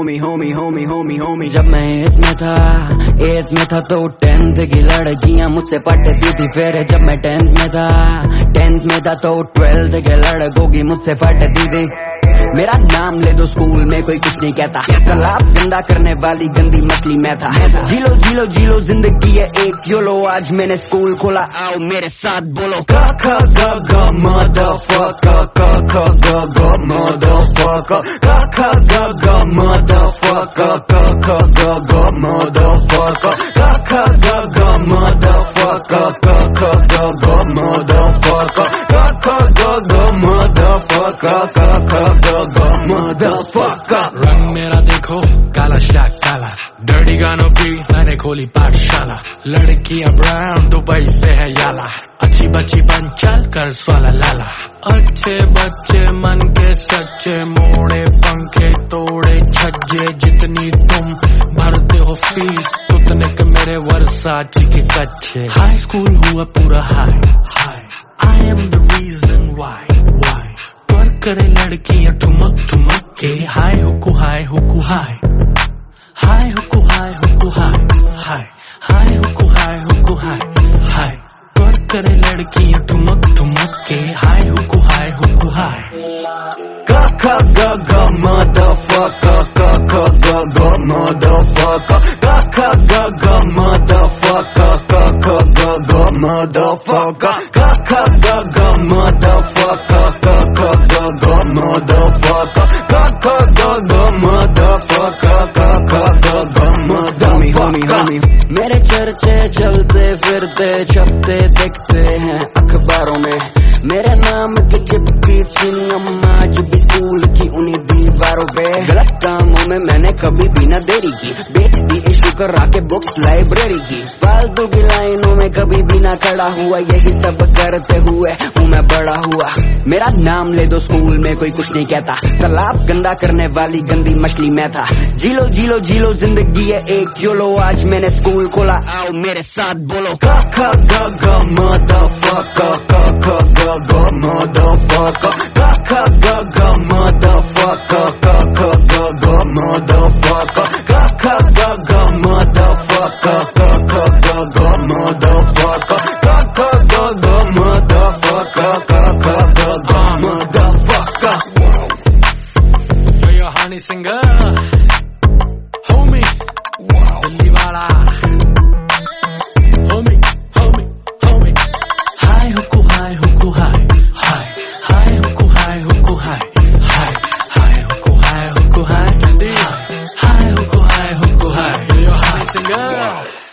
homie. जब मैं 8th में था तो 10th की लड़कियां मुझसे पटती थी। फिर जब मैं 10th में था तो 12th के लड़कों की मुझसे फटती थी। मेरा नाम ले दो स्कूल में कोई कुछ नहीं कहता। तालाब गंदा करने वाली गंदी मछली मैं था। जीलो जिंदगी है एक योलो। आज मैंने स्कूल खोला, आओ मेरे साथ बोलो ग ख ग ग motherfucker, ग ख ग ग motherfucker, ग ख ग ग motherfucker, ग ख ग ग motherfucker, ग ख ग ग motherfucker, ग ख ग ग motherfucker, ग ख ग ग motherfucker, ग ख ग motherfucker। रंग मेरा देखो काला शाक काला, डर्टी गानों की मैंने खोली पाठशाला। लड़कियां ब्राउन दुबई से है याला, अच्छी बच्ची बन चल कर स्वाला लाला। अच्छे बच्चे मन के सच्चे, मोड़े पंखे तोड़े छज्जे। जितनी तुम भरते हो फीस उतने के मेरे वर्साची के कच्चे। हाई स्कूल हुआ पूरा high, I am the reason why करे लड़कियां ठुमक ठुमक के। हाय हुकू हाय हुकू हाय, हाय हुकू हाय हुकू हाय, हाय हाय हुकू हाय हुकू हाय, हाय करे लड़कियां ठुमक ठुमक के। हाय हुकू हाय हुकू हाय। ग ख ग ग motherfucker, ग ख ग ग motherfucker, ग ख ग ग motherfucker, ग ख ग ग motherfucker, ग ख ग ग motherfucker, ग ख ग ग motherfucker, ग ख ग ग motherfucker, ग ख ग ग motherfucker। मेरे चर्चे चलते फिरते छपते दिखते हैं अखबारों में। मेरे नाम की चिपकी चिन्ह आज भी स्कूल की उन्हीं दीवारों पे। गलत कामों में मैंने कभी भी न देरी की, बेच दी इशू करा के बुक्स लाइब्रेरी की। फालतू की लाइनों में कभी भी ना खड़ा हुआ, यही सब करते हुए हूँ मैं बड़ा हुआ। मेरा नाम ले दो स्कूल में कोई कुछ नहीं कहता। तालाब गंदा करने वाली गंदी मछली मैं था। जीलो जिंदगी है एक योलो। आज मैंने स्कूल खोला, आओ मेरे साथ बोलो ग ख ग ग motherfucker, ग ख ग ग motherfucker, ग ख ग ग motherfucker, ग ख ग ग motherfucker, ग ख ग ग motherfucker, ग ख ग ग motherfucker, ग ख ग ग motherfucker, ग ख ग ग motherfucker। Yo honey singer, homie, Delhi वाला, homie, हाय हुकू हाय हुकू हाय, हाय हुकू हाय हुकू हाय, हाय हुकू हाय हुकू हाय, हाय हुकू हाय हुकू हाय। Yo honey singer।